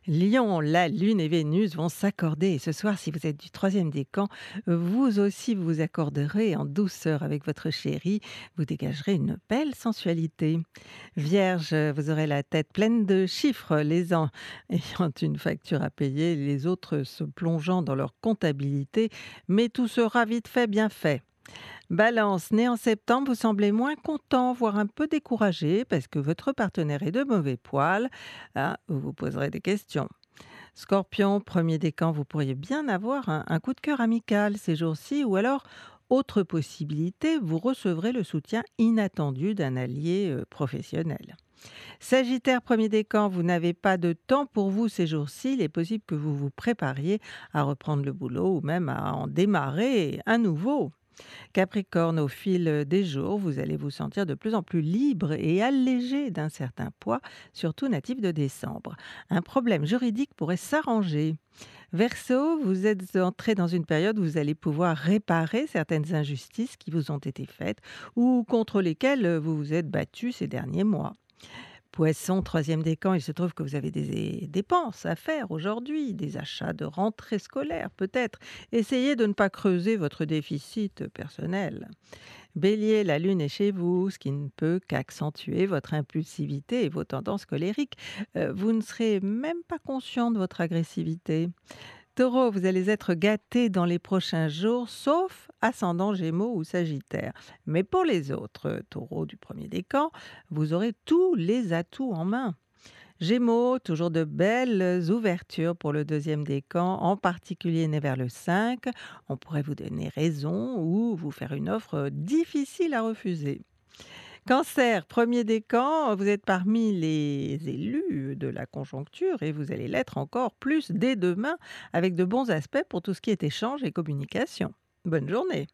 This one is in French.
Lion, la Lune et Vénus vont s'accorder et ce soir, si vous êtes du troisième décan, vous aussi vous vous accorderez en douceur avec votre chéri. Vous dégagerez une belle sensualité. Vierge, vous aurez la tête pleine de chiffres, les uns ayant une facture à payer, les autres se plongeant dans leur comptabilité, mais tout sera vite fait, bien fait. Balance, né en septembre, vous semblez moins content, voire un peu découragé parce que votre partenaire est de mauvais poil. Ah, vous vous poserez des questions. Scorpion, premier décan, vous pourriez bien avoir un coup de cœur amical ces jours-ci, ou alors, autre possibilité, vous recevrez le soutien inattendu d'un allié professionnel. Sagittaire, premier décan, vous n'avez pas de temps pour vous ces jours-ci. Il est possible que vous vous prépariez à reprendre le boulot ou même à en démarrer un nouveau. Capricorne, au fil des jours, vous allez vous sentir de plus en plus libre et allégé d'un certain poids, surtout natif de décembre. Un problème juridique pourrait s'arranger. Verseau, vous êtes entré dans une période où vous allez pouvoir réparer certaines injustices qui vous ont été faites ou contre lesquelles vous vous êtes battu ces derniers mois. Poisson, troisième décan, il se trouve que vous avez des dépenses à faire aujourd'hui, des achats de rentrée scolaire peut-être. Essayez de ne pas creuser votre déficit personnel. Bélier, la lune est chez vous, ce qui ne peut qu'accentuer votre impulsivité et vos tendances colériques. Vous ne serez même pas conscient de votre agressivité. Taureau, vous allez être gâté dans les prochains jours, sauf ascendant Gémeaux ou Sagittaire. Mais pour les autres taureaux du premier décan, vous aurez tous les atouts en main. Gémeaux, toujours de belles ouvertures pour le deuxième décan, en particulier né vers le 5. On pourrait vous donner raison ou vous faire une offre difficile à refuser. Cancer, premier décan, vous êtes parmi les élus de la conjoncture et vous allez l'être encore plus dès demain avec de bons aspects pour tout ce qui est échange et communication. Bonne journée.